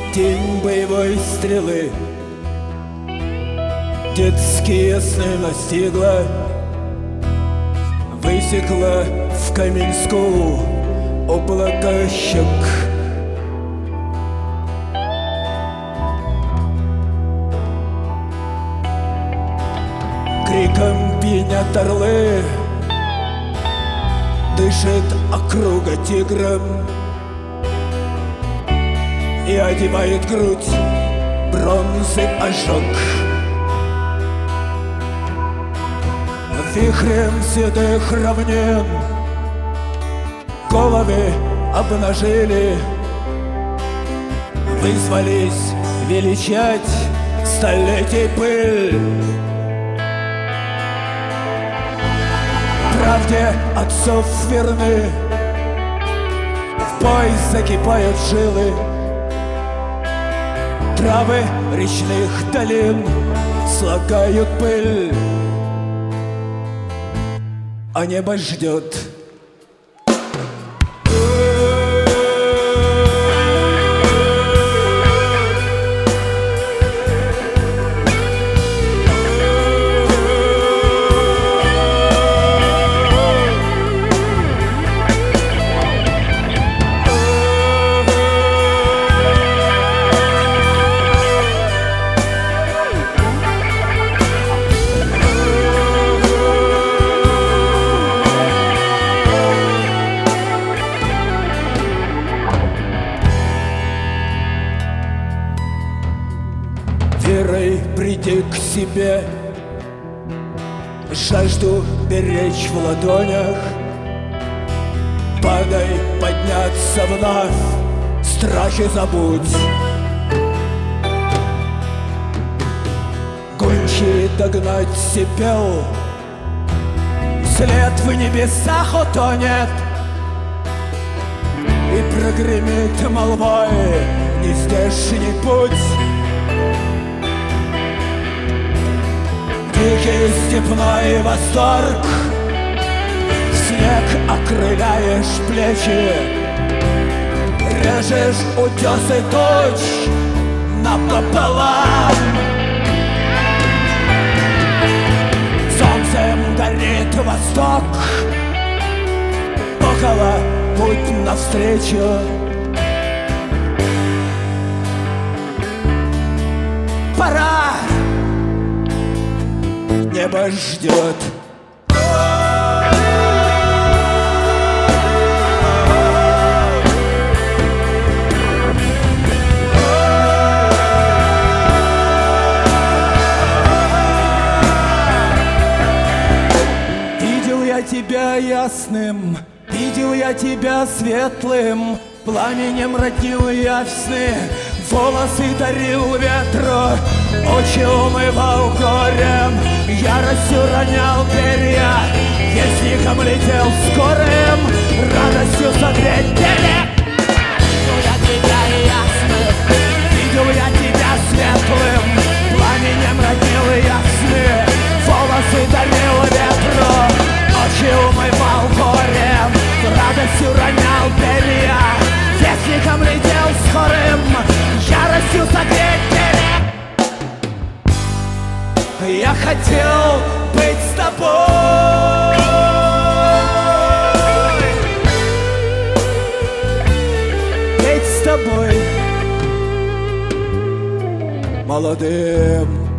тень боевой стрелы. Детские сны настигла, высекла в Каменскую облако щек. Криком пьянят орлы, дышит округа тигром и одевает грудь бронзы ожог. Вихрем седых равнин головы обнажили, вызвались величать столетий пыль. Правде отцов верны, в бой закипают жилы. Травы речных долин слагают пыль, а небо ждет. Верой приди к себе, жажду беречь в ладонях. Падай, подняться вновь, страхи забудь. Гончий догнать сипел, след в небесах утонет, и прогремит молвой нездешний путь. Дикий степной восторг, в снег окрыляешь плечи, режешь утесы туч напополам. Солнцем горит восток, около путь навстречу. Пора, небо ждет. Видел я тебя ясным, видел я тебя светлым, пламенем роднил я в сны, волосы дарил ветру, очи умывал горем, яростью ронял перья, вестником летел скорым, радостью согреть берег. Видел я тебя ясным, видел я тебя светлым, пламенем роднил я в сны, волосы дарил ветру, очи умывал горем, радостью ронял перья, вестником летел скорым, яростью согреть берег. Я хотел быть с тобой, быть с тобой молодым.